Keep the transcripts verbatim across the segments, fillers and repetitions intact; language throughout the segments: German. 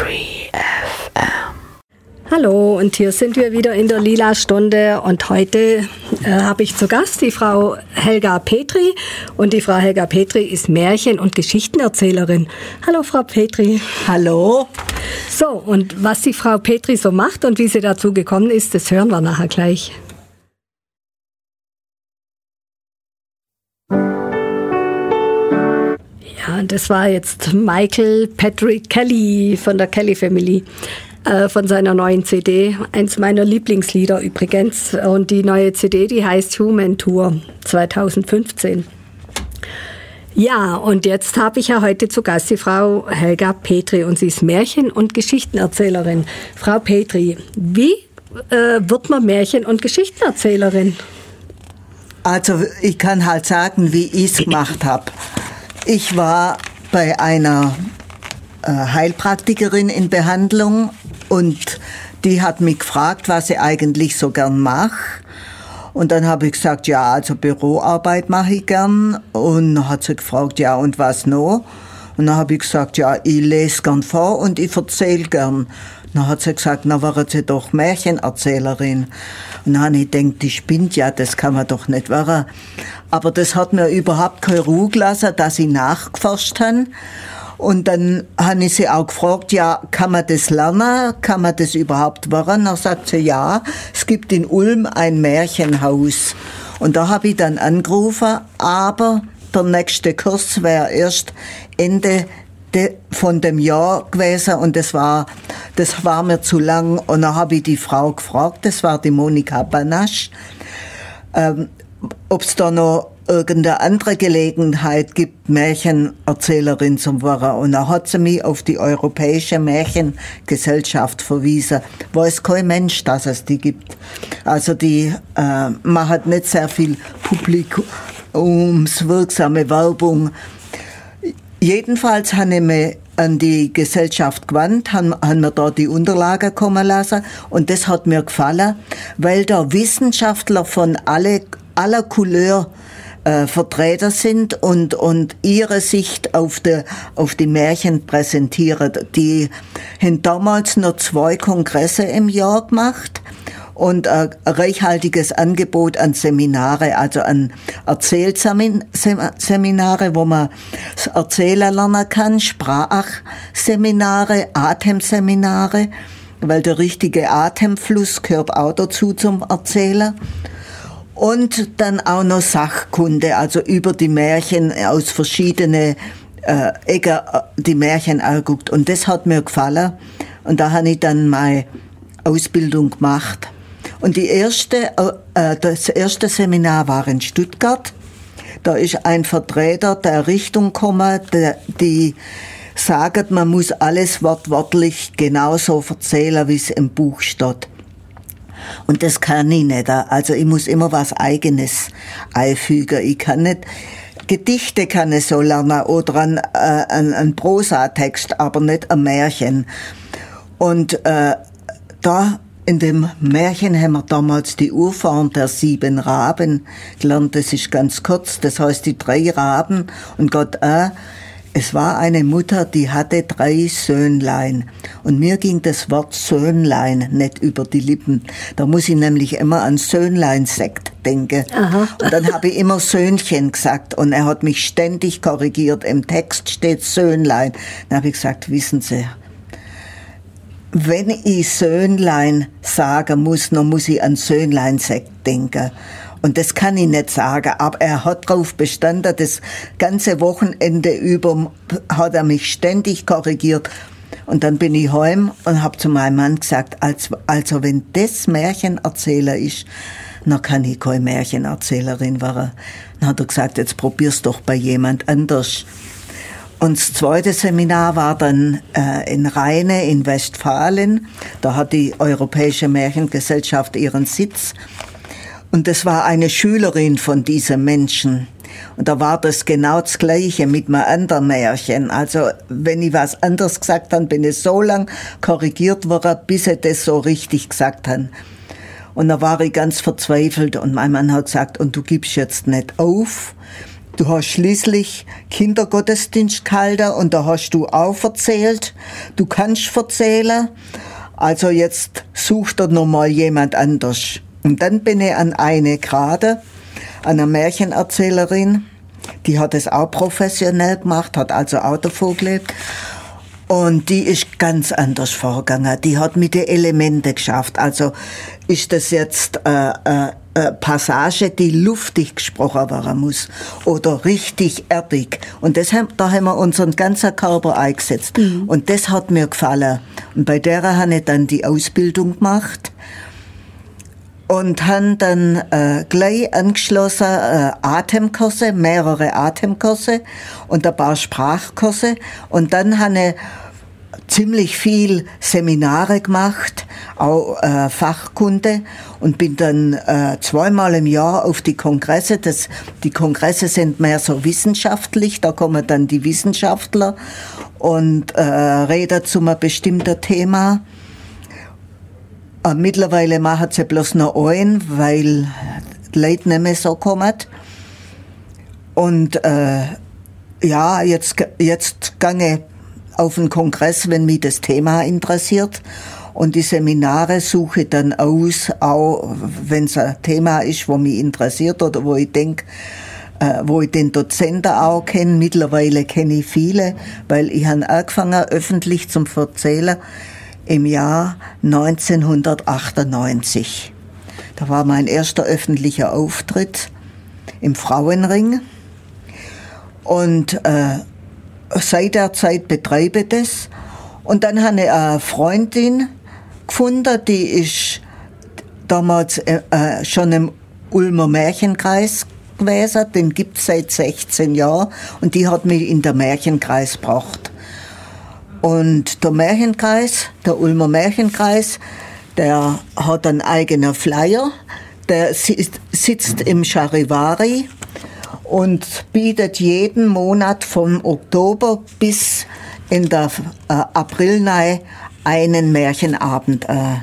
drei F M. Hallo, und hier sind wir wieder in der Lila Stunde und heute äh, habe ich zu Gast die Frau Helga Petri und die Frau Helga Petri ist Märchen- und Geschichtenerzählerin. Hallo Frau Petri. Hallo. So, und was die Frau Petri so macht und wie sie dazu gekommen ist, das hören wir nachher gleich. Ja, das war jetzt Michael Patrick Kelly von der Kelly Family. Von seiner neuen C D, eins meiner Lieblingslieder übrigens. Und die neue C D, die heißt Human Tour zwanzig fünfzehn. Ja, und jetzt habe ich ja heute zu Gast die Frau Helga Petri und sie ist Märchen- und Geschichtenerzählerin. Frau Petri, wie äh, wird man Märchen- und Geschichtenerzählerin? Also ich kann halt sagen, wie ich es gemacht habe. Ich war bei einer äh, Heilpraktikerin in Behandlung und die hat mich gefragt, was ich eigentlich so gern mache. Und dann habe ich gesagt, ja, also Büroarbeit mache ich gern. Und dann hat sie gefragt, ja, und was noch? Und dann habe ich gesagt, ja, ich lese gern vor und ich erzähle gern. Dann hat sie gesagt, na, wäre sie doch Märchenerzählerin. Und dann habe ich gedacht, die spinnt ja, das kann man doch nicht werden. Aber das hat mir überhaupt keine Ruhe gelassen, dass ich nachgeforscht habe. Und dann habe ich sie auch gefragt, ja, kann man das lernen? Kann man das überhaupt werden? Dann sagt sie, ja, es gibt in Ulm ein Märchenhaus. Und da habe ich dann angerufen, aber der nächste Kurs wäre erst Ende de, von dem Jahr gewesen und das war, das war mir zu lang. Und dann habe ich die Frau gefragt, das war die Monika Banasch, ähm, ob es da noch irgendeine andere Gelegenheit gibt, Märchenerzählerin zu werden. Und dann hat sie mich auf die Europäische Märchengesellschaft verwiesen. Weiß kein Mensch, dass es die gibt. Also die äh, machen nicht sehr viel publikumswirksame Werbung. Jedenfalls habe ich mich an die Gesellschaft gewandt, haben, haben mir da die Unterlagen kommen lassen und das hat mir gefallen, weil da Wissenschaftler von alle, aller Couleur äh, Vertreter sind und, und ihre Sicht auf die, auf die Märchen präsentieren. Die haben damals noch zwei Kongresse im Jahr gemacht und ein reichhaltiges Angebot an Seminare, also an Erzählseminare, wo man erzählen lernen kann, Sprachseminare, Atemseminare, weil der richtige Atemfluss gehört auch dazu zum Erzählen. Und dann auch noch Sachkunde, also über die Märchen aus verschiedenen äh, Ecken die Märchen angeguckt. Und das hat mir gefallen. Und da habe ich dann meine Ausbildung gemacht. Und die erste, äh, das erste Seminar war in Stuttgart. Da ist ein Vertreter der Richtung gekommen, der, die sagt, man muss alles wortwörtlich genauso erzählen, wie es im Buch steht. Und das kann ich nicht. Also ich muss immer was Eigenes einfügen. Ich kann nicht, Gedichte kann ich so lernen oder ein, äh, ein, ein Prosatext, aber nicht ein Märchen. Und äh, da in dem Märchen haben wir damals die Urform der sieben Raben gelernt. Das ist ganz kurz. Das heißt die drei Raben und Gott auch. Es war eine Mutter, die hatte drei Söhnlein. Und mir ging das Wort Söhnlein nicht über die Lippen. Da muss ich nämlich immer an Söhnlein-Sekt denken. Aha. Und dann habe ich immer Söhnchen gesagt. Und er hat mich ständig korrigiert. Im Text steht Söhnlein. Dann habe ich gesagt, wissen Sie, wenn ich Söhnlein sagen muss, dann muss ich an Söhnlein-Sekt denken. Und das kann ich nicht sagen, aber er hat darauf bestanden, das ganze Wochenende über hat er mich ständig korrigiert. Und dann bin ich heim und habe zu meinem Mann gesagt, also, also wenn das Märchenerzähler ist, dann kann ich keine Märchenerzählerin werden. Dann hat er gesagt, jetzt probier's doch bei jemand anders. Und das zweite Seminar war dann äh, in Rheine in Westfalen. Da hat die Europäische Märchengesellschaft ihren Sitz. Und das war eine Schülerin von diesem Menschen. Und da war das genau das Gleiche mit einem anderen Märchen. Also wenn ich was anderes gesagt habe, bin ich so lang korrigiert worden, bis ich das so richtig gesagt habe. Und da war ich ganz verzweifelt und mein Mann hat gesagt, und du gibst jetzt nicht auf. Du hast schließlich Kindergottesdienst gehalten und da hast du auch erzählt. Du kannst erzählen. Also jetzt sucht er noch mal jemand anders. Und dann bin ich an eine gerade, an eine Märchenerzählerin, die hat es auch professionell gemacht, hat also auch davon gelebt. Und die ist ganz anders vorgegangen. Die hat mit den Elementen geschafft. Also ist das jetzt äh, äh, äh, Passage, die luftig gesprochen werden muss oder richtig erdig. Und das haben, da haben wir unseren ganzen Körper eingesetzt. Mhm. Und das hat mir gefallen. Und bei der habe ich dann die Ausbildung gemacht und haben dann äh, gleich angeschlossen äh, Atemkurse, mehrere Atemkurse und ein paar Sprachkurse. Und dann habe ich ziemlich viel Seminare gemacht, auch äh, Fachkunde, und bin dann äh, zweimal im Jahr auf die Kongresse. Das, die Kongresse sind mehr so wissenschaftlich, da kommen dann die Wissenschaftler und äh, reden zu einem bestimmten Thema. Äh, mittlerweile machen sie bloß noch ein, weil die Leute nicht mehr so kommen. Und äh, ja, jetzt, jetzt gange auf einen Kongress, wenn mich das Thema interessiert. Und die Seminare suche ich dann aus, auch wenn es ein Thema ist, wo mich interessiert oder wo ich denke, äh, wo ich den Dozenten auch kenne. Mittlerweile kenne ich viele, weil ich habe angefangen, öffentlich zum Erzählen im Jahr neunzehnhundertachtundneunzig. Da war mein erster öffentlicher Auftritt im Frauenring. Und äh, seit der Zeit betreibe ich das. Und dann habe ich eine Freundin gefunden, die ist damals äh, schon im Ulmer Märchenkreis gewesen. Den gibt es seit sechzehn Jahren. Und die hat mich in den Märchenkreis gebracht. Und der Märchenkreis, der Ulmer Märchenkreis, der hat einen eigenen Flyer. Der sitzt im Charivari und bietet jeden Monat vom Oktober bis in der äh, April einen Märchenabend an.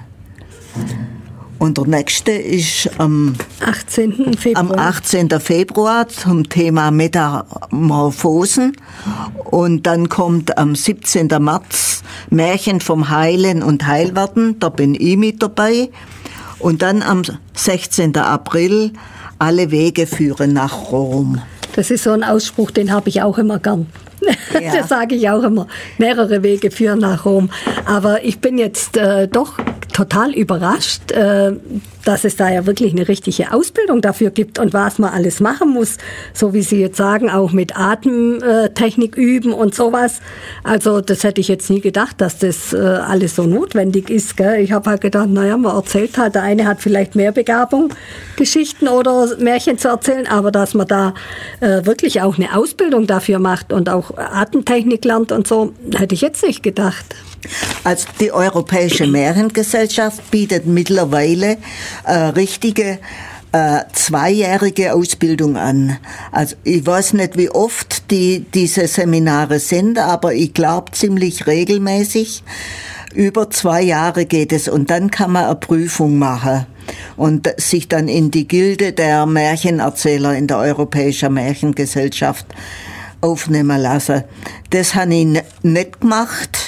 Und der nächste ist am achtzehnten Februar. Am achtzehnten Februar zum Thema Metamorphosen. Und dann kommt am siebzehnten März Märchen vom Heilen und Heilwerden. Da bin ich mit dabei. Und dann am sechzehnten April Alle Wege führen nach Rom. Das ist so ein Ausspruch, den habe ich auch immer gern. Ja. Das sage ich auch immer. Mehrere Wege führen nach Rom. Aber ich bin jetzt äh, doch total überrascht, äh, dass es da ja wirklich eine richtige Ausbildung dafür gibt und was man alles machen muss. So wie Sie jetzt sagen, auch mit Atemtechnik üben und sowas. Also das hätte ich jetzt nie gedacht, dass das äh, alles so notwendig ist. Gell? Ich habe halt gedacht, naja, man erzählt halt, der eine hat vielleicht mehr Begabung, Geschichten oder Märchen zu erzählen, aber dass man da äh, wirklich auch eine Ausbildung dafür macht und auch Atemtechnik lernt und so, hätte ich jetzt nicht gedacht. Also die Europäische Märchengesellschaft bietet mittlerweile äh, richtige äh, zweijährige Ausbildung an. Also ich weiß nicht, wie oft die diese Seminare sind, aber ich glaube ziemlich regelmäßig. Über zwei Jahre geht es und dann kann man eine Prüfung machen und sich dann in die Gilde der Märchenerzähler in der Europäischen Märchengesellschaft aufnehmen lassen. Das habe ich nicht gemacht.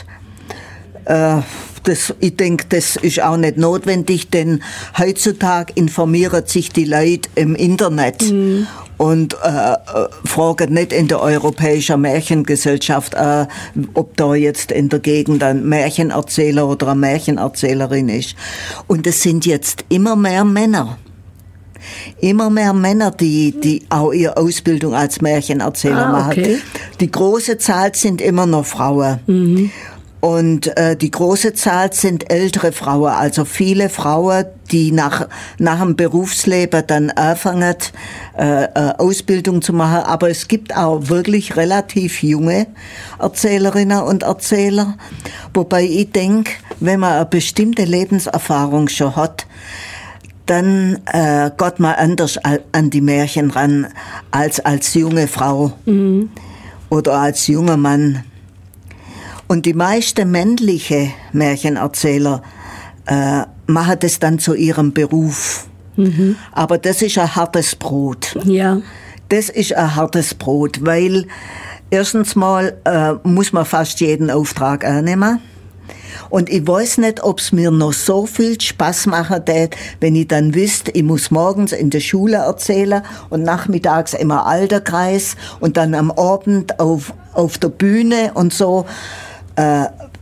Das, ich denke, das ist auch nicht notwendig, denn heutzutage informieren sich die Leute im Internet mhm. und äh, fragen nicht in der Europäischen Märchengesellschaft, äh, ob da jetzt in der Gegend ein Märchenerzähler oder eine Märchenerzählerin ist. Und es sind jetzt immer mehr Männer. Immer mehr Männer, die, die auch ihre Ausbildung als Märchenerzähler ah, okay. machen. Die große Zahl sind immer noch Frauen. Mhm. Und äh, die große Zahl sind ältere Frauen, also viele Frauen, die nach nach dem Berufsleben dann anfangen, äh, äh, Ausbildung zu machen. Aber es gibt auch wirklich relativ junge Erzählerinnen und Erzähler. Wobei ich denke, wenn man eine bestimmte Lebenserfahrung schon hat, dann äh, geht man anders an die Märchen ran als als junge Frau mhm. oder als junger Mann. Und die meisten männliche Märchenerzähler äh, machen das dann zu ihrem Beruf. Mhm. Aber das ist ein hartes Brot. Ja. Das ist ein hartes Brot, weil erstens mal äh, muss man fast jeden Auftrag annehmen. Und ich weiß nicht, ob es mir noch so viel Spaß machen wird, wenn ich dann wüsste, ich muss morgens in der Schule erzählen und nachmittags immer Alterkreis und dann am Abend auf, auf der Bühne und so, äh,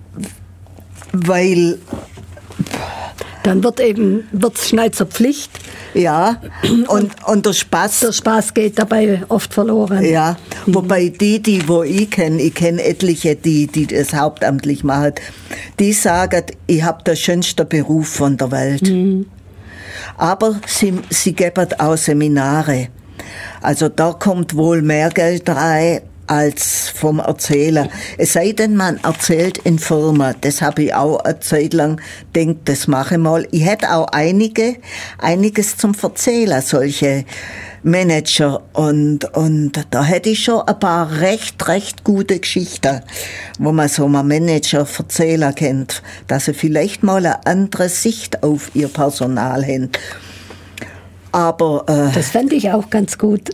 weil... Dann wird eben, wird's schnell zur Pflicht. Ja, und, und der Spaß... Der Spaß geht dabei oft verloren. Ja, mhm. Wobei die, die wo ich kenne, ich kenne etliche, die, die das hauptamtlich machen, die sagen, ich habe den schönsten Beruf von der Welt. Mhm. Aber sie, sie geben auch Seminare. Also da kommt wohl mehr Geld rein als vom Erzählen. Es sei denn, man erzählt in Firmen. Das habe ich auch eine Zeit lang gedacht, das mache ich mal. Ich hätte auch einige, einiges zum Erzählen, solche Manager. Und, und da hätte ich schon ein paar recht, recht gute Geschichten, wo man so mal Manager erzählen kennt, dass sie vielleicht mal eine andere Sicht auf ihr Personal haben. Aber, äh, das fände ich auch ganz gut.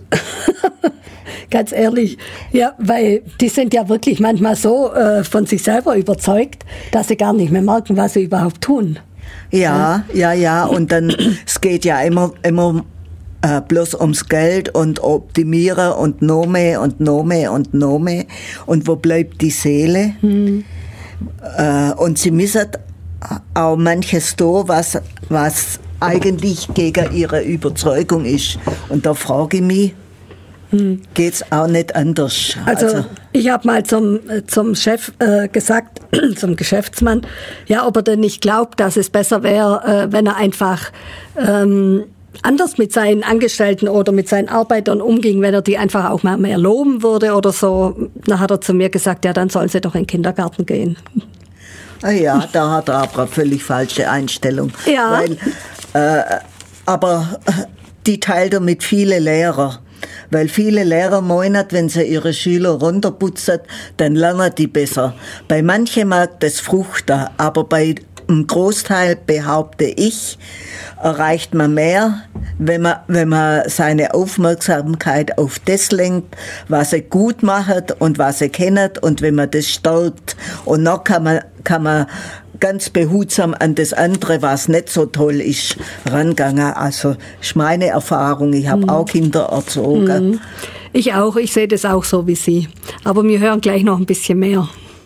Ganz ehrlich. Ja, weil die sind ja wirklich manchmal so äh, von sich selber überzeugt, dass sie gar nicht mehr merken, was sie überhaupt tun. Ja, ja, ja. ja. Und dann, es geht ja immer, immer äh, bloß ums Geld und optimieren und noch mehr und noch mehr und noch mehr. Und wo bleibt die Seele? Hm. Äh, und sie müssen auch manches tun, was, was eigentlich gegen ihre Überzeugung ist. Und da frage ich mich, hm. geht's auch nicht anders? Also, also ich habe mal zum, zum Chef äh, gesagt, zum Geschäftsmann, ja, ob er denn nicht glaubt, dass es besser wäre, äh, wenn er einfach ähm, anders mit seinen Angestellten oder mit seinen Arbeitern umging, wenn er die einfach auch mal mehr loben würde oder so. Dann hat er zu mir gesagt, ja, dann sollen sie doch in den Kindergarten gehen. Ah ja, da hat er aber eine völlig falsche Einstellung. Ja. Weil, äh, aber die teilt er mit vielen Lehrern. Weil viele Lehrer meinen, wenn sie ihre Schüler runterputzen, dann lernen die besser. Bei manchen mag das fruchten, aber bei einem Großteil, behaupte ich, erreicht man mehr, wenn man, wenn man seine Aufmerksamkeit auf das lenkt, was sie gut machen und was sie kennen und wenn man das stärkt. Und dann kann man, kann man ganz behutsam an das andere, was nicht so toll ist, rangegangen. Also, das ist meine Erfahrung. Ich habe mhm. auch Kinder erzogen. Mhm. Ich auch. Ich sehe das auch so wie Sie. Aber wir hören gleich noch ein bisschen mehr.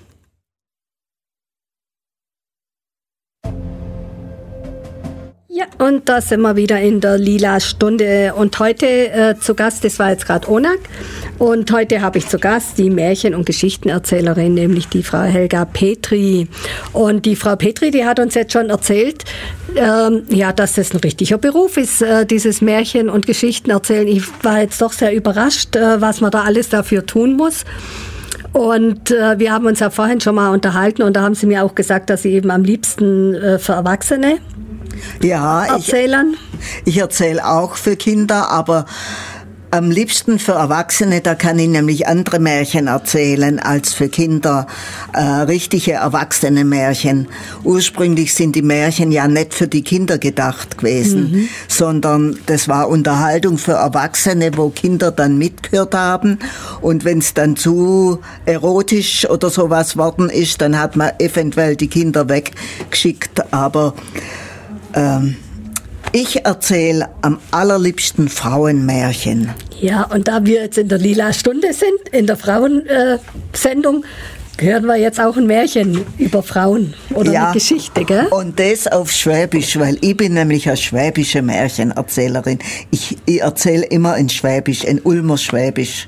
Ja, und da sind wir wieder in der Lila Stunde und heute äh, zu Gast, das war jetzt gerade Onak, und heute habe ich zu Gast die Märchen- und Geschichtenerzählerin, nämlich die Frau Helga Petri. Und die Frau Petri, die hat uns jetzt schon erzählt, ähm, ja, dass das ein richtiger Beruf ist, äh, dieses Märchen- und Geschichtenerzählen. Ich war jetzt doch sehr überrascht, äh, was man da alles dafür tun muss. Und äh, wir haben uns ja vorhin schon mal unterhalten und da haben Sie mir auch gesagt, dass Sie eben am liebsten äh, für Erwachsene ja, erzählen. Ich, ich erzähle auch für Kinder, aber am liebsten für Erwachsene, da kann ich nämlich andere Märchen erzählen als für Kinder, äh, richtige erwachsene Märchen. Ursprünglich sind die Märchen ja nicht für die Kinder gedacht gewesen, mhm. sondern das war Unterhaltung für Erwachsene, wo Kinder dann mitgehört haben. Und wenn es dann zu erotisch oder sowas worden ist, dann hat man eventuell die Kinder weggeschickt. Aber ähm, ich erzähle am allerliebsten Frauenmärchen. Ja, und da wir jetzt in der Lila Stunde sind, in der Frauensendung, äh, hören wir jetzt auch ein Märchen über Frauen oder ja, eine Geschichte, gell? Und das auf Schwäbisch, weil ich bin nämlich eine schwäbische Märchenerzählerin. Ich, ich erzähle immer in Schwäbisch, in Ulmer Schwäbisch.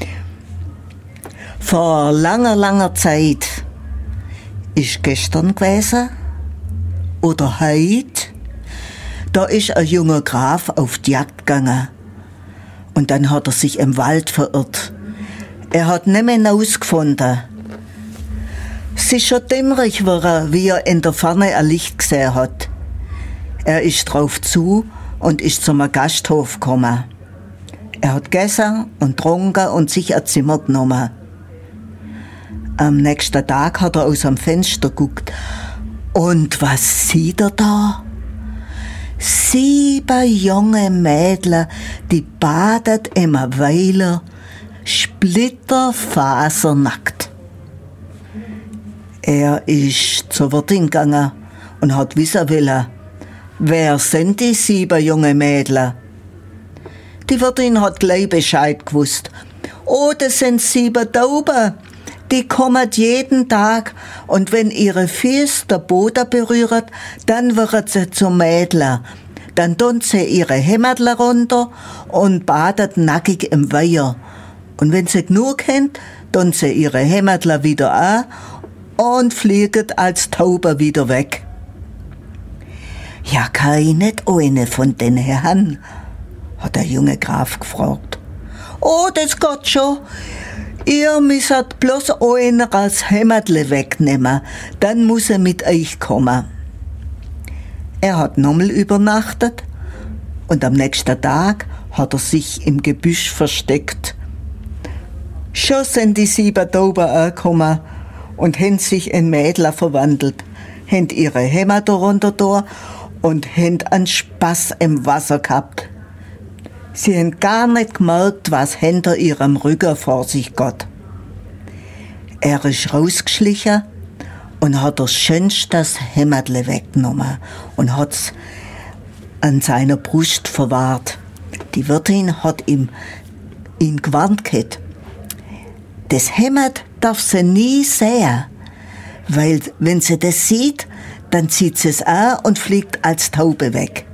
Vor langer, langer Zeit ist gestern gewesen oder heute. Da ist ein junger Graf auf die Jagd gegangen. Und dann hat er sich im Wald verirrt. Er hat nicht mehr hinausgefunden. Es ist schon dämmerig geworden, wie er in der Ferne ein Licht gesehen hat. Er ist drauf zu und ist zum Gasthof gekommen. Er hat gegessen und getrunken und sich ein Zimmer genommen. Am nächsten Tag hat er aus dem Fenster geguckt. Und was sieht er da? Sieben junge Mädler, die badet im Weiler, splitterfasernackt. Er ist zur Wirtin gegangen und hat wissen wollen, wer sind die sieben junge Mädler? Die Wirtin hat gleich Bescheid gewusst. Oh, das sind sieben Tauben. Die kommen jeden Tag und wenn ihre Füße den Boden berühren, dann werden sie zum Mädler. Dann tun sie ihre Hemdler runter und badet nackig im Weiher. Und wenn sie genug haben, tun sie ihre Hemdler wieder an und fliegen als Tauben wieder weg. Ja, kann ich nicht eine von den Herren? Hat der junge Graf gefragt. Oh, das geht schon. Ihr müsst bloß einer als Hemdle wegnehmen, dann muss er mit euch kommen. Er hat nochmal übernachtet und am nächsten Tag hat er sich im Gebüsch versteckt. Schon sind die sieben Tauben angekommen und haben sich in Mädler verwandelt, haben ihre Hemder runter da und haben einen Spaß im Wasser gehabt. Sie haben gar nicht gemerkt, was hinter ihrem Rücken vor sich geht. Er ist rausgeschlichen und hat das schönste Hemdle weggenommen und hat's an seiner Brust verwahrt. Die Wirtin hat ihm ihn gewarnt gehabt. Das Hemd darf sie nie sehen, weil wenn sie das sieht, dann zieht sie es an und fliegt als Taube weg.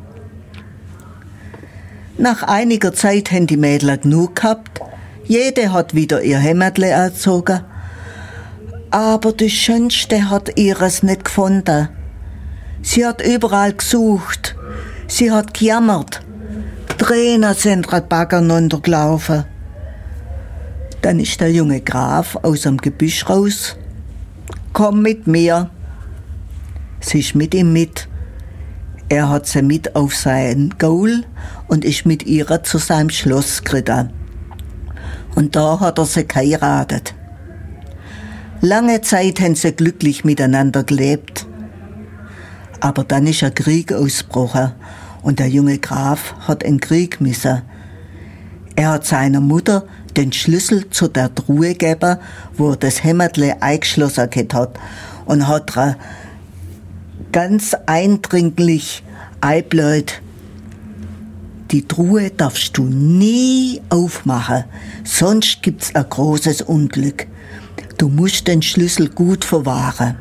Nach einiger Zeit haben die Mädler genug gehabt. Jede hat wieder ihr Hemdle angezogen. Aber die Schönste hat ihres nicht gefunden. Sie hat überall gesucht. Sie hat gejammert. Tränen sind den Baggern runtergelaufen. Dann ist der junge Graf aus dem Gebüsch raus. Komm mit mir. Sie ist mit ihm mit. Er hat sie mit auf sein Gaul und ist mit ihr zu seinem Schloss geritten. Und da hat er sie geheiratet. Lange Zeit haben sie glücklich miteinander gelebt. Aber dann ist ein Krieg ausgebrochen und der junge Graf hat in den Krieg müssen. Er hat seiner Mutter den Schlüssel zu der Truhe gegeben, wo er das Hemdle eingeschlossen hat, und hat er ganz eindringlich eingebläut: Die Truhe darfst du nie aufmachen, sonst gibt's ein großes Unglück. Du musst den Schlüssel gut verwahren.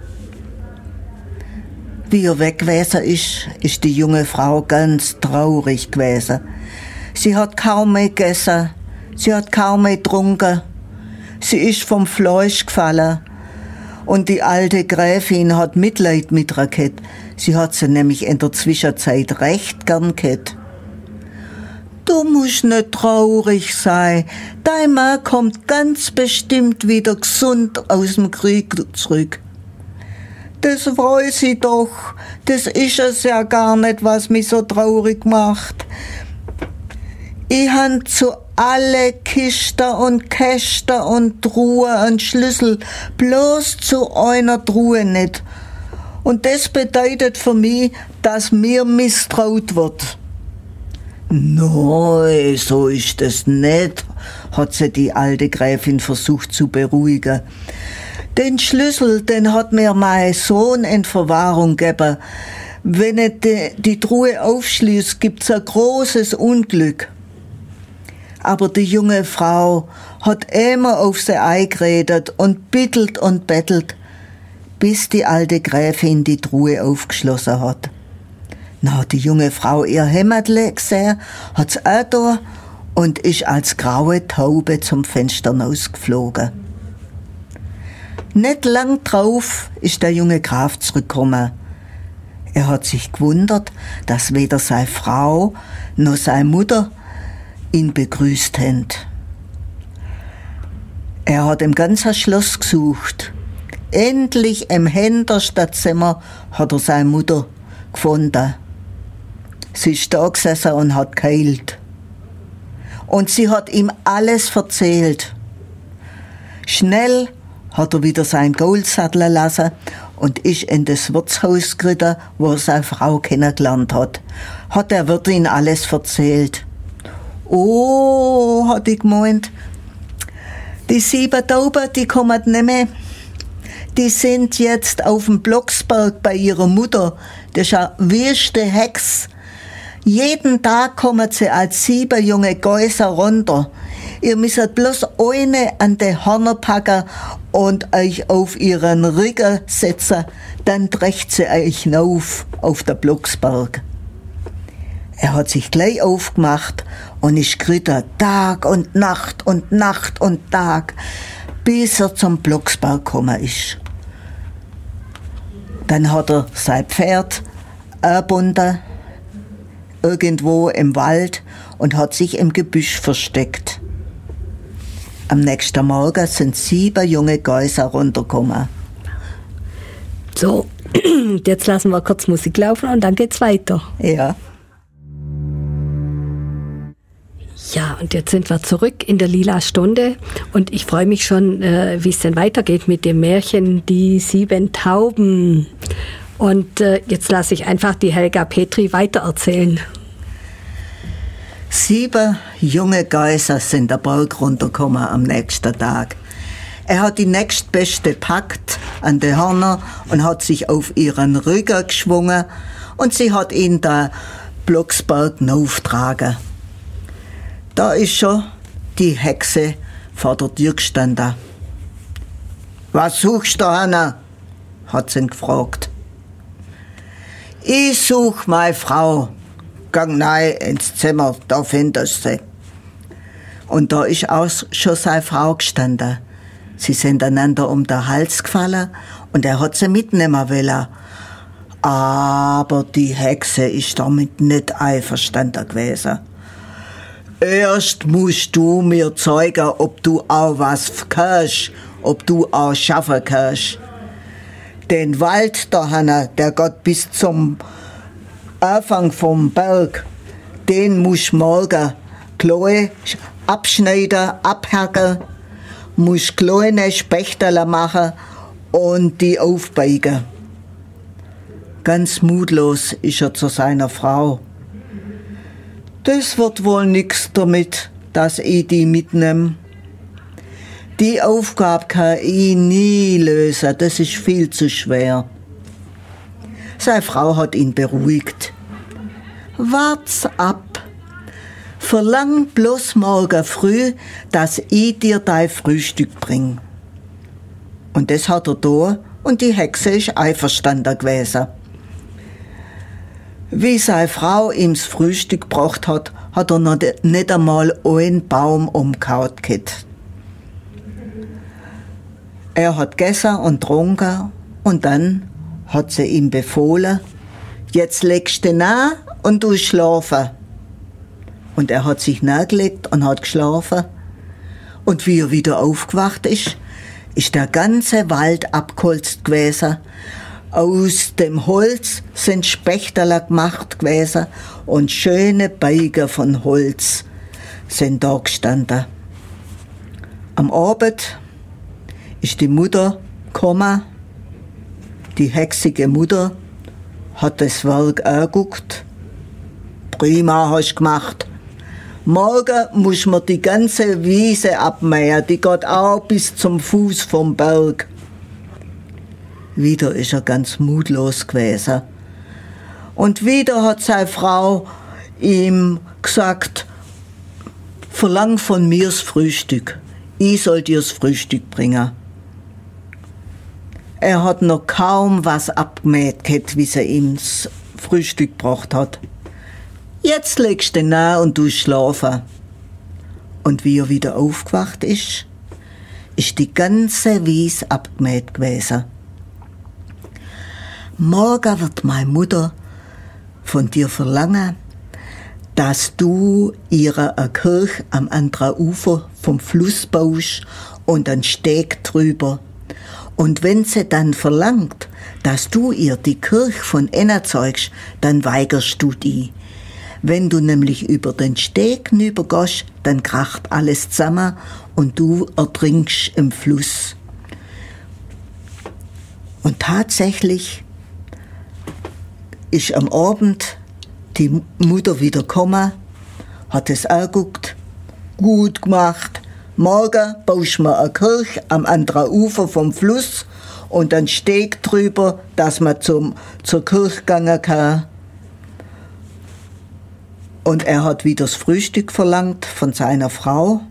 Wie er weg gewesen ist, ist die junge Frau ganz traurig gewesen. Sie hat kaum mehr gegessen, sie hat kaum mehr getrunken. Sie ist vom Fleisch gefallen. Und die alte Gräfin hat Mitleid mit ihr gehabt. Sie hat sie nämlich in der Zwischenzeit recht gern gehabt. Du musst nicht traurig sein. Dein Mann kommt ganz bestimmt wieder gesund aus dem Krieg zurück. Das weiß ich doch. Das ist es ja gar nicht, was mich so traurig macht. Ich han zu alle Kisten und Kästen und Truhen und Schlüssel, bloß zu einer Truhe nicht. Und das bedeutet für mich, dass mir misstraut wird. Nein, so ist es nicht, hat sie die alte Gräfin versucht zu beruhigen. Den Schlüssel, den hat mir mein Sohn in Verwahrung gegeben. Wenn er die, die Truhe aufschließt, gibt's ein großes Unglück. Aber die junge Frau hat immer auf sie eingeredet und bittelt und bettelt, bis die alte Gräfin die Truhe aufgeschlossen hat. Na, die junge Frau ihr Hemdle gesehen, hat's auch da und ist als graue Taube zum Fenster rausgeflogen. Nicht lang drauf ist der junge Graf zurückgekommen. Er hat sich gewundert, dass weder seine Frau noch seine Mutter ihn begrüßt haben. Er hat im ganzen Schloss gesucht. Endlich im hintersten Zimmer hat er seine Mutter gefunden. Sie ist da gesessen und hat geheult. Und sie hat ihm alles erzählt. Schnell hat er wieder sein Gold satteln lassen und ist in das Wirtshaus geritten, wo er seine Frau kennengelernt hat. Hat der Wirt ihm alles erzählt. Oh, hat ich gemeint, die sieben Tauben, die kommen nicht mehr. Die sind jetzt auf dem Blocksberg bei ihrer Mutter. Das ist eine wüste Hex. Jeden Tag kommen sie als sieben junge Geiser runter. Ihr müsst bloß eine an die Hörner packen und euch auf ihren Rücken setzen. Dann trägt sie euch hinauf auf den Blocksberg. Er hat sich gleich aufgemacht und ist geritten, Tag und Nacht und Nacht und Tag, bis er zum Blocksberg gekommen ist. Dann hat er sein Pferd angebunden, irgendwo im Wald, und hat sich im Gebüsch versteckt. Am nächsten Morgen sind sieben junge Geiser runtergekommen. So, jetzt lassen wir kurz Musik laufen und dann geht's weiter. Ja. Ja, und jetzt sind wir zurück in der Lila Stunde und ich freue mich schon, äh, wie es denn weitergeht mit dem Märchen Die sieben Tauben. Und äh, jetzt lasse ich einfach die Helga Petri weitererzählen. Sieben junge Geiser sind der Berg runtergekommen am nächsten Tag. Er hat die nächstbeste packt an die Hörner und hat sich auf ihren Rücken geschwungen und sie hat ihn da Blocksberg hinaufgetragen. Da ist schon die Hexe vor der Tür gestanden. »Was suchst du, Hanna?« hat sie ihn gefragt. »Ich such meine Frau. Gang rein ins Zimmer, da findest du sie.« Und da ist auch schon seine Frau gestanden. Sie sind einander um den Hals gefallen und er hat sie mitnehmen wollen. Aber die Hexe ist damit nicht einverstanden gewesen. »Erst musst du mir zeigen, ob du auch was kannst, ob du auch schaffen kannst. Den Wald da, Hanna, der geht bis zum Anfang vom Berg, den musst du morgen klein abschneiden, abhacken, musst kleine Spechterle machen und die aufbeigen.« Ganz mutlos ist er zu seiner Frau. »Das wird wohl nix damit, dass ich die mitnehm. Die Aufgabe kann ich nie lösen, das ist viel zu schwer.« Seine Frau hat ihn beruhigt. »Wart's ab. Verlang bloß morgen früh, dass ich dir dein Frühstück bring.« Und das hat er da und die Hexe ist einverstanden gewesen. Wie seine Frau ihm das Frühstück gebracht hat, hat er noch nicht einmal einen Baum umgehauen gehabt. Er hat gegessen und getrunken und dann hat sie ihm befohlen, »Jetzt legst du dich nach und du schlafen.« Und er hat sich nachgelegt und hat geschlafen. Und wie er wieder aufgewacht ist, ist der ganze Wald abgeholzt gewesen. Aus dem Holz sind Spechterle gemacht gewesen und schöne Beigen von Holz sind da gestanden. Am Abend ist die Mutter gekommen. Die hexige Mutter hat das Werk angeguckt. »Prima hast du gemacht. Morgen muss man die ganze Wiese abmähen, die geht auch bis zum Fuß vom Berg.« Wieder ist er ganz mutlos gewesen. Und wieder hat seine Frau ihm gesagt, »Verlang von mir das Frühstück. Ich soll dir das Frühstück bringen.« Er hat noch kaum was abgemäht gehabt, wie sie ihm das Frühstück gebracht hat. »Jetzt legst du dich nach und du schlafen.« Und wie er wieder aufgewacht ist, ist die ganze Wiese abgemäht gewesen. »Morgen wird meine Mutter von dir verlangen, dass du ihre eine Kirche am anderen Ufer vom Fluss baust und einen Steg drüber. Und wenn sie dann verlangt, dass du ihr die Kirche von innen zeigst, dann weigerst du die. Wenn du nämlich über den Steg hinübergehst, dann kracht alles zusammen und du ertrinkst im Fluss. Und tatsächlich ist am Abend die Mutter wieder gekommen, hat es angeguckt, gut gemacht. Morgen baust du mir eine Kirche am anderen Ufer vom Fluss und einen Steg drüber, dass man zum, zur Kirche gehen kann. Und er hat wieder das Frühstück verlangt von seiner Frau.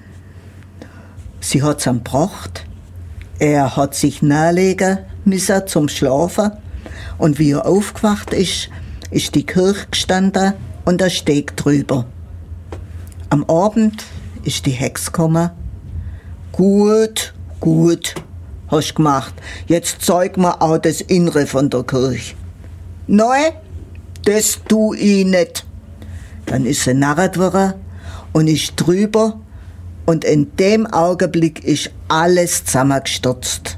Sie hat es ihm gebracht. Er hat sich nahelegen müssen zum Schlafen. Und wie er aufgewacht ist, ist die Kirche gestanden und der Steg drüber. Am Abend ist die Hex gekommen. Gut, gut, hast gemacht. Jetzt zeig mir auch das Innere von der Kirche. Nein, das tu ich nicht. Dann ist sie narret worden und ist drüber und in dem Augenblick ist alles zusammengestürzt.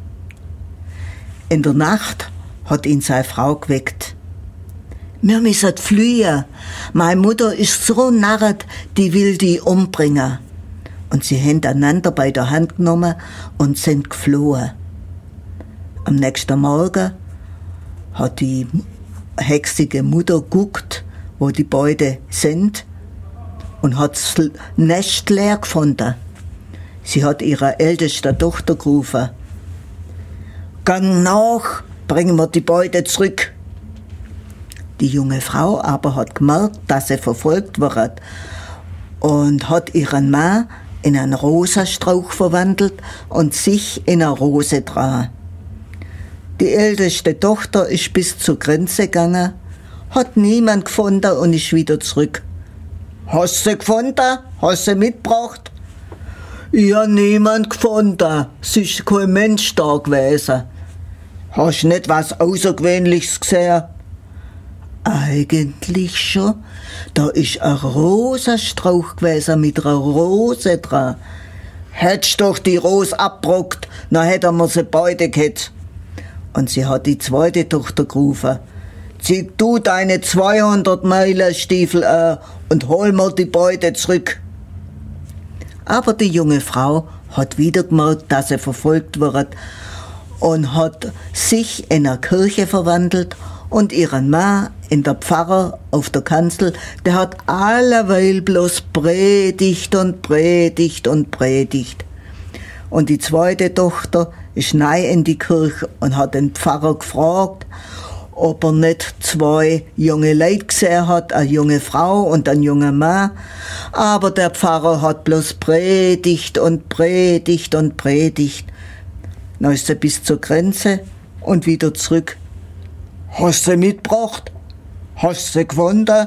In der Nacht hat ihn seine Frau geweckt. Wir müssen fliehen. Meine Mutter ist so narret, die will die umbringen. Und sie haben einander bei der Hand genommen und sind geflohen. Am nächsten Morgen hat die hexige Mutter geguckt, wo die beiden sind, und hat das Nest leer gefunden. Sie hat ihre älteste Tochter gerufen. Gang nach, bringen wir die beiden zurück. Die junge Frau aber hat gemerkt, dass sie verfolgt wird und hat ihren Mann in einen Rosenstrauch verwandelt und sich in eine Rose dran. Die älteste Tochter ist bis zur Grenze gegangen, hat niemand gefunden und ist wieder zurück. Hast du sie gefunden? Hast du sie mitgebracht? Ich habe niemand gefunden. Es ist kein Mensch da gewesen. Hast du nicht was Außergewöhnliches gesehen? Eigentlich schon. Da ist ein Rosenstrauch gewesen mit einer Rose dran. Hättest doch die Rose abgebrockt, dann hätten wir sie beide gehabt. Und sie hat die zweite Tochter gerufen. Zieh du deine zweihundert Meilen Stiefel an und hol mir die beide zurück. Aber die junge Frau hat wieder gemerkt, dass sie verfolgt wird und hat sich in eine Kirche verwandelt und ihren Mann in der Pfarrer auf der Kanzel, der hat alleweil bloß predigt und predigt und predigt. Und die zweite Tochter ist neu in die Kirche und hat den Pfarrer gefragt, ob er nicht zwei junge Leute gesehen hat, eine junge Frau und einen jungen Mann. Aber der Pfarrer hat bloß predigt und predigt und predigt. Dann ist sie bis zur Grenze und wieder zurück. Hast du sie mitgebracht? Hast du sie gefunden?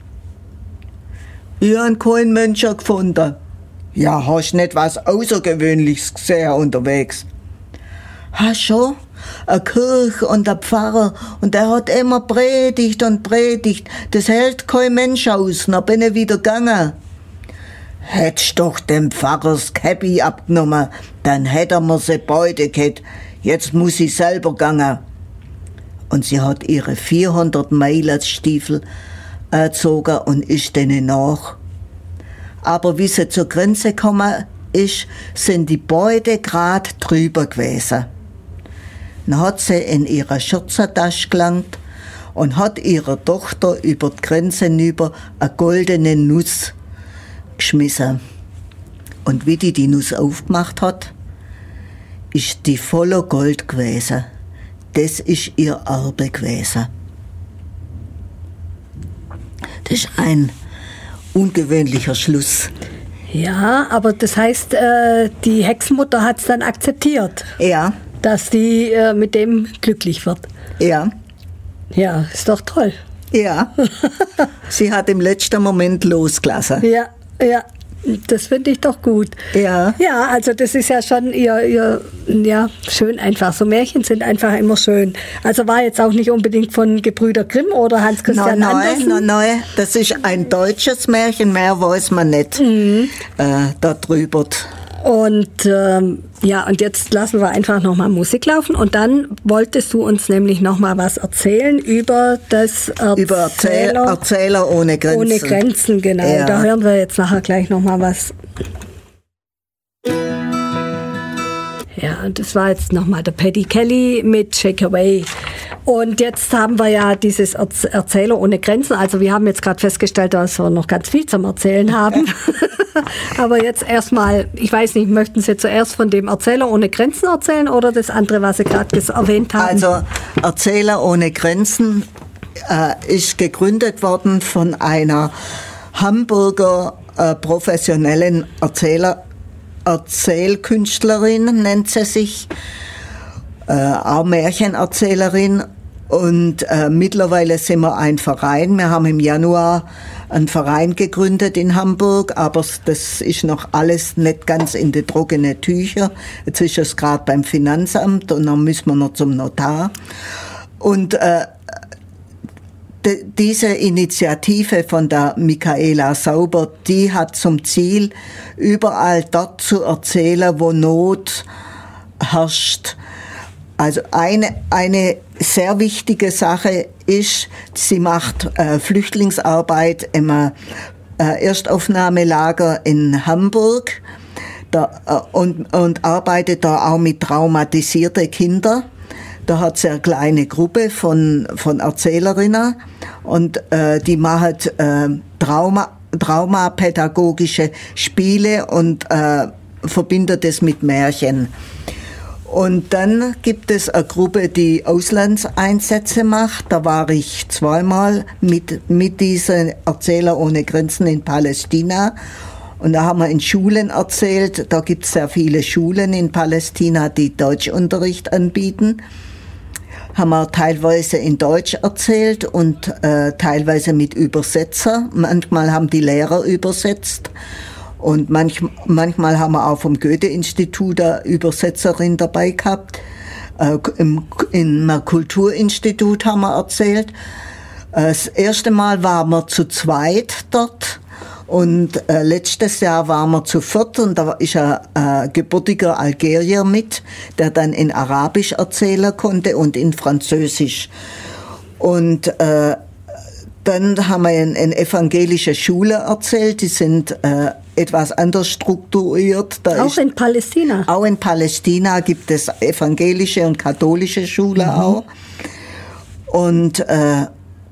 Ich habe keinen Menschen gefunden. Ja, hast nicht was Außergewöhnliches gesehen unterwegs? Ha, schon? Eine Kirche und ein Pfarrer und der hat immer predigt und predigt. Das hält kein Mensch aus. Dann bin ich wieder gegangen. Hättest doch dem Pfarrer das Käppi abgenommen, dann hätten wir sie beide gehabt. Jetzt muss ich selber gegangen. Und sie hat ihre vierhundert Meilen Stiefel angezogen und ist denen nach. Aber wie sie zur Grenze gekommen ist, sind die beide grad drüber gewesen. Dann hat sie in ihre Schürzentasche gelangt und hat ihrer Tochter über die Grenze hinüber eine goldene Nuss geschmissen. Und wie die die Nuss aufgemacht hat, ist die voller Gold gewesen. Das ist ihr Erbe gewesen. Das ist ein ungewöhnlicher Schluss. Ja, aber das heißt, äh, die Hexenmutter hat es dann akzeptiert. Ja. Dass die äh, mit dem glücklich wird. Ja. Ja, ist doch toll. Ja. Sie hat im letzten Moment losgelassen. Ja, ja. Das finde ich doch gut. Ja. Ja, also das ist ja schon ihr, ihr, ja, schön einfach. So Märchen sind einfach immer schön. Also war jetzt auch nicht unbedingt von Gebrüder Grimm oder Hans Christian nein, Andersen. Nein, nein, nein, das ist ein deutsches Märchen, mehr weiß man nicht mhm. äh, darüber. Und ähm, ja, und jetzt lassen wir einfach nochmal Musik laufen und dann wolltest du uns nämlich nochmal was erzählen über das Erzähler, über Erzähler, Erzähler ohne Grenzen. Ohne Grenzen, genau. Ja. Da hören wir jetzt nachher gleich nochmal was. Ja, das war jetzt nochmal der Paddy Kelly mit Shake Away. Und jetzt haben wir ja dieses Erzähler ohne Grenzen. Also wir haben jetzt gerade festgestellt, dass wir noch ganz viel zum Erzählen haben. Aber jetzt erstmal, ich weiß nicht, möchten Sie zuerst von dem Erzähler ohne Grenzen erzählen oder das andere, was Sie gerade erwähnt haben? Also Erzähler ohne Grenzen äh, ist gegründet worden von einer Hamburger äh, professionellen Erzähler, Erzählkünstlerin nennt sie sich, äh, auch Märchenerzählerin. Und äh, mittlerweile sind wir ein Verein. Wir haben im Januar einen Verein gegründet in Hamburg, aber das ist noch alles nicht ganz in die trockenen Tücher. Jetzt ist es gerade beim Finanzamt und dann müssen wir noch zum Notar. Und äh, de, diese Initiative von der Michaela Sauber, die hat zum Ziel, überall dort zu erzählen, wo Not herrscht. Also eine, eine sehr wichtige Sache ist, sie macht äh, Flüchtlingsarbeit im äh, Erstaufnahmelager in Hamburg da, äh, und, und arbeitet da auch mit traumatisierten Kindern. Da hat sie eine kleine Gruppe von, von Erzählerinnen und äh, die machen äh, Trauma, traumapädagogische Spiele und äh, verbindet es mit Märchen. Und dann gibt es eine Gruppe, die Auslandseinsätze macht. Da war ich zweimal mit, mit diesen Erzähler ohne Grenzen in Palästina. Und da haben wir in Schulen erzählt. Da gibt es sehr viele Schulen in Palästina, die Deutschunterricht anbieten. Haben wir teilweise in Deutsch erzählt und äh, teilweise mit Übersetzer. Manchmal haben die Lehrer übersetzt. Und manch, manchmal haben wir auch vom Goethe-Institut eine Übersetzerin dabei gehabt. Äh, im, in einem Kulturinstitut haben wir erzählt. Äh, das erste Mal waren wir zu zweit dort. Und äh, letztes Jahr waren wir zu viert und da ist ein äh, gebürtiger Algerier mit, der dann in Arabisch erzählen konnte und in Französisch. Und äh, dann haben wir in, in evangelische Schule erzählt, die sind äh, etwas anders strukturiert. Da auch ist, in Palästina? Auch in Palästina gibt es evangelische und katholische Schule mhm. auch. Und äh,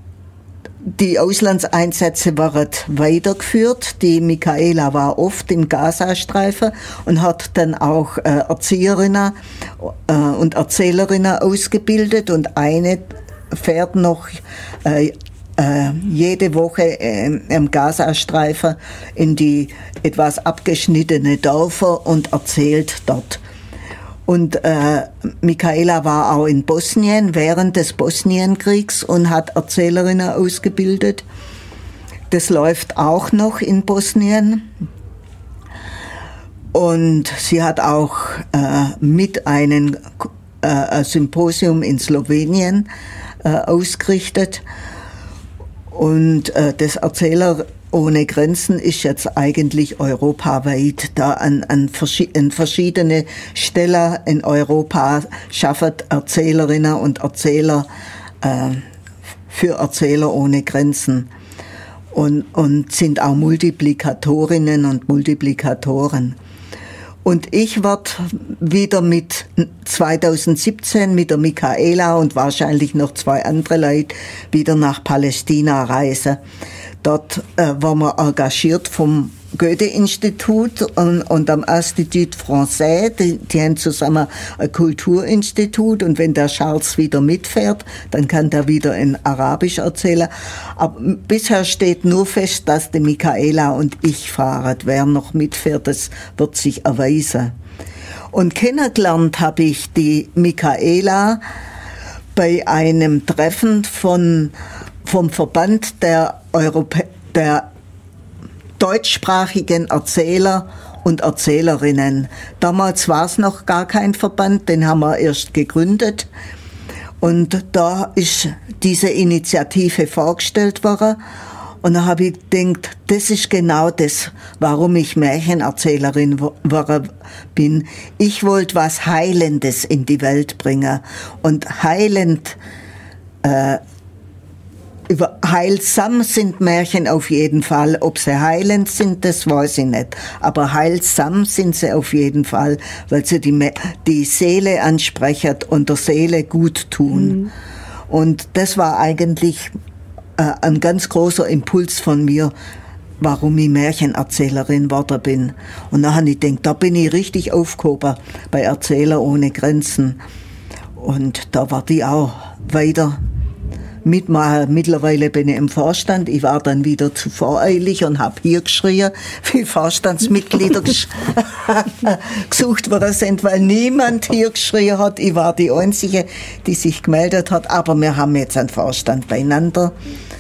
die Auslandseinsätze waren weitergeführt. Die Michaela war oft im Gazastreifen und hat dann auch äh, Erzieherinnen äh, und Erzählerinnen ausgebildet und eine fährt noch äh, äh, jede Woche äh, im Gazastreifen in die etwas abgeschnittene Dörfer und erzählt dort. Und äh, Michaela war auch in Bosnien während des Bosnienkriegs und hat Erzählerinnen ausgebildet. Das läuft auch noch in Bosnien. Und sie hat auch äh, mit einem äh, Symposium in Slowenien äh, ausgerichtet. Und äh, das Erzähler ohne Grenzen ist jetzt eigentlich europaweit. Da an, an, verschi- an verschiedene Stellen in Europa schaffen Erzählerinnen und Erzähler äh, für Erzähler ohne Grenzen. Und, und sind auch Multiplikatorinnen und Multiplikatoren. Und ich werde wieder mit zweitausendsiebzehn mit der Michaela und wahrscheinlich noch zwei andere Leute wieder nach Palästina reisen. Dort äh, waren wir engagiert vom Goethe-Institut und, und am Institut Français. Die, die haben zusammen ein Kulturinstitut und wenn der Charles wieder mitfährt, dann kann der wieder in Arabisch erzählen. Aber bisher steht nur fest, dass die Michaela und ich fahren. Wer noch mitfährt, das wird sich erweisen. Und kennengelernt habe ich die Michaela bei einem Treffen von vom Verband der, Europä- der deutschsprachigen Erzähler und Erzählerinnen. Damals war es noch gar kein Verband, den haben wir erst gegründet. Und da ist diese Initiative vorgestellt worden. Und da habe ich gedacht, das ist genau das, warum ich Märchenerzählerin geworden bin. Ich wollte was Heilendes in die Welt bringen. Und heilend äh, Über heilsam sind Märchen auf jeden Fall. Ob sie heilend sind, das weiß ich nicht. Aber heilsam sind sie auf jeden Fall, weil sie die, die Seele ansprechen und der Seele gut tun. Mhm. Und das war eigentlich äh, ein ganz großer Impuls von mir, warum ich Märchenerzählerin geworden bin. Und dann habe ich gedacht, da bin ich richtig aufgehoben bei Erzähler ohne Grenzen. Und da war die auch weiter mitmachen. Mittlerweile bin ich im Vorstand. Ich war dann wieder zu voreilig und habe hier geschrien, wie Vorstandsmitglieder gesucht worden sind, weil niemand hier geschrien hat. Ich war die Einzige, die sich gemeldet hat. Aber wir haben jetzt einen Vorstand beieinander.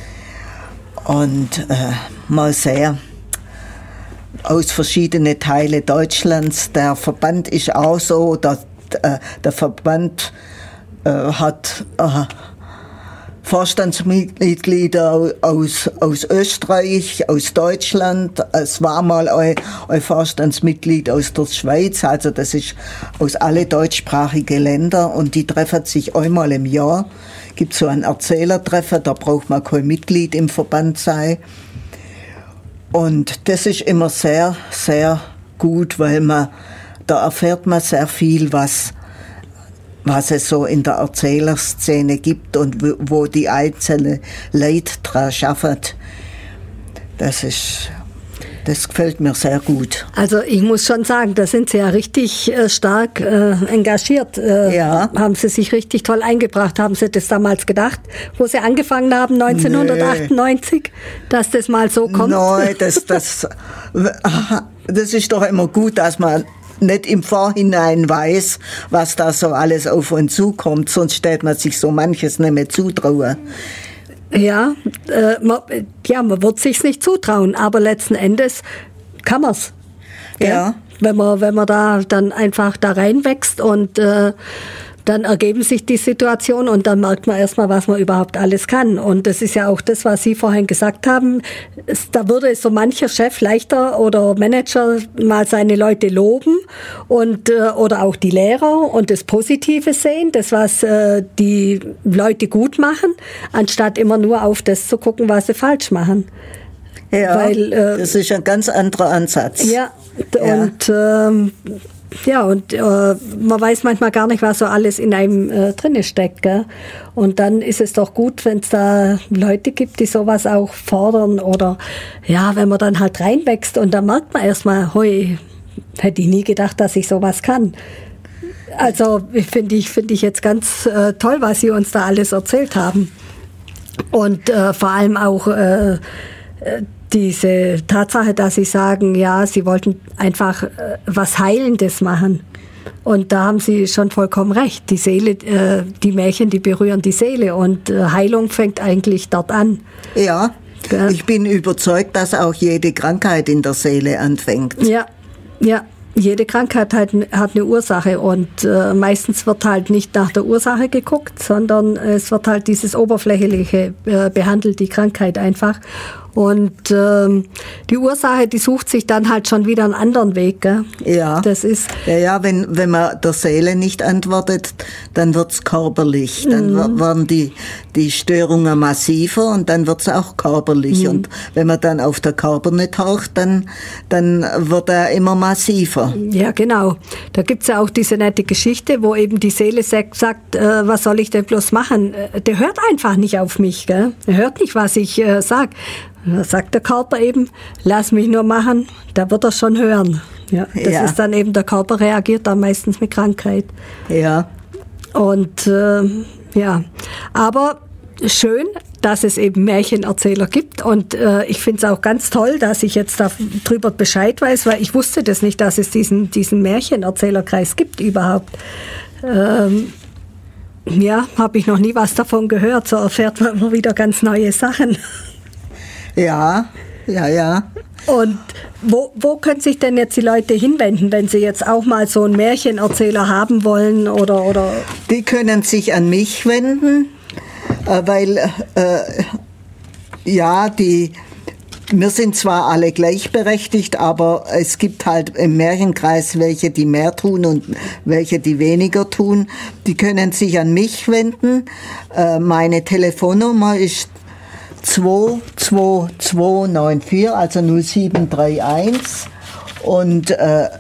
Und äh, mal sehen, aus verschiedenen Teilen Deutschlands. Der Verband ist auch so, dass, äh, der Verband äh, hat äh, Vorstandsmitglieder aus, aus Österreich, aus Deutschland. Es war mal ein, ein Vorstandsmitglied aus der Schweiz, also das ist aus alle deutschsprachigen Länder und die treffen sich einmal im Jahr. Gibt so ein Erzählertreffen, da braucht man kein Mitglied im Verband sein. Und das ist immer sehr, sehr gut, weil man, da erfährt man sehr viel, was was es so in der Erzählerszene gibt und wo, wo die einzelnen Leute dran schaffen. Das ist, das gefällt mir sehr gut. Also ich muss schon sagen, da sind Sie ja richtig äh, stark äh, engagiert. Äh, ja. Haben Sie sich richtig toll eingebracht? Haben Sie das damals gedacht, wo Sie angefangen haben, neunzehnhundertachtundneunzig, nee. dass das mal so kommt? Nein, das, das, das ist doch immer gut, dass man nicht im Vorhinein weiß, was da so alles auf uns zukommt, sonst stellt man sich so manches nicht mehr zutrauen. Ja, äh, man, ja, man wird sich's nicht zutrauen, aber letzten Endes kann man's. Ja. ja. Wenn man, wenn man da dann einfach da reinwächst und äh, dann ergeben sich die Situationen und dann merkt man erstmal, was man überhaupt alles kann. Und das ist ja auch das, was Sie vorhin gesagt haben. Es, da würde so mancher Chef leichter oder Manager mal seine Leute loben und äh, oder auch die Lehrer und das Positive sehen, das, was äh, die Leute gut machen, anstatt immer nur auf das zu gucken, was sie falsch machen. Ja, Weil, äh, das ist ein ganz anderer Ansatz. Ja, und ja. Ähm, Ja, und äh, man weiß manchmal gar nicht, was so alles in einem äh, drinne steckt. Gell? Und dann ist es doch gut, wenn es da Leute gibt, die sowas auch fordern. Oder ja, wenn man dann halt reinwächst und dann merkt man erstmal, hoi, hätte ich nie gedacht, dass ich sowas kann. Also finde ich, finde ich jetzt ganz äh, toll, was Sie uns da alles erzählt haben. Und äh, vor allem auch äh, diese Tatsache, dass Sie sagen, ja, Sie wollten einfach äh, was Heilendes machen. Und da haben Sie schon vollkommen recht. Die Seele, äh, die Märchen, die berühren die Seele und äh, Heilung fängt eigentlich dort an. Ja, ja, ich bin überzeugt, dass auch jede Krankheit in der Seele anfängt. Ja, ja. Jede Krankheit hat, hat eine Ursache und äh, meistens wird halt nicht nach der Ursache geguckt, sondern es wird halt dieses Oberflächliche äh, behandelt, die Krankheit einfach. Und ähm, die Ursache, die sucht sich dann halt schon wieder einen anderen Weg. Gell? Ja, das ist ja, ja wenn, wenn man der Seele nicht antwortet, dann wird's körperlich. Dann mhm. werden die, die Störungen massiver und dann wird's auch körperlich. Mhm. Und wenn man dann auf der Körper nicht haucht, dann, dann wird er immer massiver. Ja, genau. Da gibt's ja auch diese nette Geschichte, wo eben die Seele sagt, äh, was soll ich denn bloß machen? Der hört einfach nicht auf mich. Gell? Er hört nicht, was ich äh, sag. Da sagt der Körper eben, lass mich nur machen, da wird er schon hören. Ja, das ja. ist dann eben, der Körper reagiert dann meistens mit Krankheit. Ja. Und äh, ja, aber schön, dass es eben Märchenerzähler gibt und äh, ich finde es auch ganz toll, dass ich jetzt darüber Bescheid weiß, weil ich wusste das nicht, dass es diesen, diesen Märchenerzählerkreis gibt überhaupt. Ähm, ja, habe ich noch nie was davon gehört, so erfährt man immer wieder ganz neue Sachen. Ja, ja, ja. Und wo, wo können sich denn jetzt die Leute hinwenden, wenn sie jetzt auch mal so einen Märchenerzähler haben wollen? Oder, oder? Die können sich an mich wenden, weil äh, ja, die, wir sind zwar alle gleichberechtigt, aber es gibt halt im Märchenkreis welche, die mehr tun und welche, die weniger tun. Die können sich an mich wenden. Äh, meine Telefonnummer ist zwei zwei zwei neun vier, also null sieben drei eins. Und äh,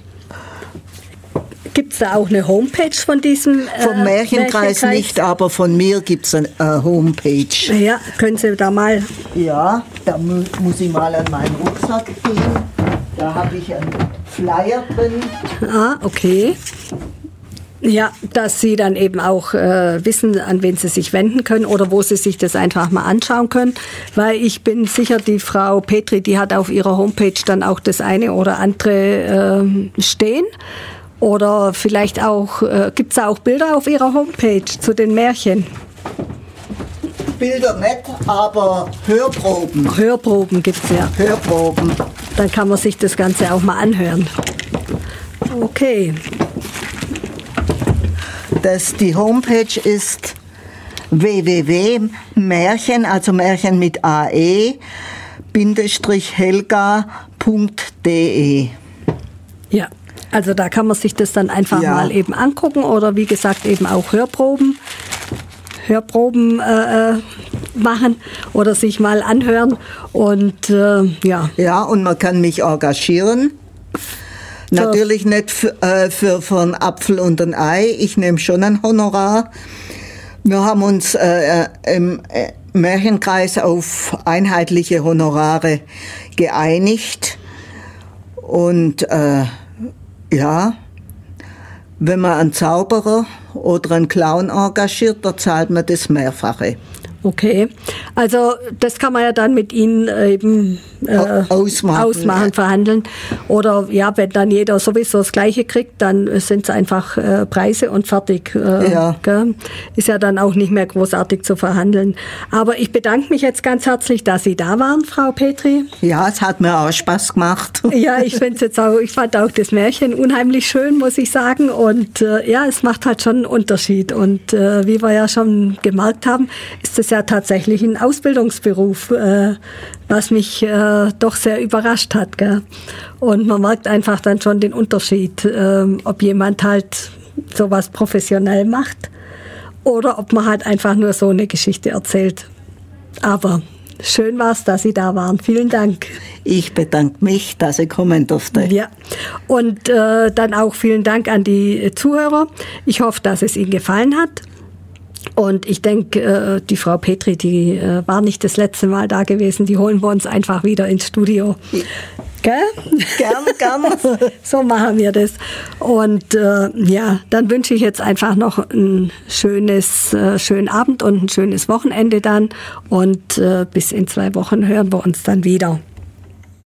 gibt es da auch eine Homepage von diesem äh, vom Märchenkreis, Märchenkreis nicht, aber von mir gibt es eine äh, Homepage. Ja, können Sie da mal... Ja, da mu muss ich mal an meinen Rucksack gehen. Da habe ich einen Flyer drin. Ah, okay. Ja, dass Sie dann eben auch äh, wissen, an wen Sie sich wenden können oder wo Sie sich das einfach mal anschauen können. Weil ich bin sicher, die Frau Petri, die hat auf ihrer Homepage dann auch das eine oder andere äh, stehen. Oder vielleicht auch, äh, gibt es da auch Bilder auf ihrer Homepage zu den Märchen? Bilder nicht, aber Hörproben. Hörproben gibt es ja. Hörproben. Dann kann man sich das Ganze auch mal anhören. Okay. Das, die Homepage ist w w w punkt märchen, also Märchen mit A E, Bindestrich Helga punkt de. Ja, also da kann man sich das dann einfach ja. mal eben angucken oder wie gesagt eben auch Hörproben, Hörproben äh, machen oder sich mal anhören und äh, ja. Ja, und man kann mich engagieren. Natürlich nicht für, äh, für, für einen Apfel und ein Ei. Ich nehme schon ein Honorar. Wir haben uns äh, im äh, Märchenkreis auf einheitliche Honorare geeinigt. Und äh, ja, wenn man einen Zauberer oder einen Clown engagiert, da zahlt man das Mehrfache. Okay, also das kann man ja dann mit Ihnen eben äh, ausmachen, ausmachen ja. verhandeln. Oder ja, wenn dann jeder sowieso das Gleiche kriegt, dann sind es einfach äh, Preise und fertig. Äh, ja. Gell? Ist ja dann auch nicht mehr großartig zu verhandeln. Aber ich bedanke mich jetzt ganz herzlich, dass Sie da waren, Frau Petri. Ja, es hat mir auch Spaß gemacht. Ja, ich finde jetzt auch, ich fand auch das Märchen unheimlich schön, muss ich sagen. Und äh, ja, es macht halt schon einen Unterschied. Und äh, wie wir ja schon gemerkt haben, ist das ja tatsächlich ein Ausbildungsberuf, äh, was mich äh, doch sehr überrascht hat. Gell? Und man merkt einfach dann schon den Unterschied, äh, ob jemand halt sowas professionell macht oder ob man halt einfach nur so eine Geschichte erzählt. Aber schön war es, dass Sie da waren. Vielen Dank. Ich bedanke mich, dass ich kommen durfte. Ja, und äh, dann auch vielen Dank an die Zuhörer. Ich hoffe, dass es Ihnen gefallen hat. Und ich denke, äh, die Frau Petri, die äh, war nicht das letzte Mal da gewesen. Die holen wir uns einfach wieder ins Studio. Gell? Gern, gern. So machen wir das. Und äh, ja, dann wünsche ich jetzt einfach noch ein schönes, äh, schönen Abend und ein schönes Wochenende dann. Und äh, bis in zwei Wochen hören wir uns dann wieder.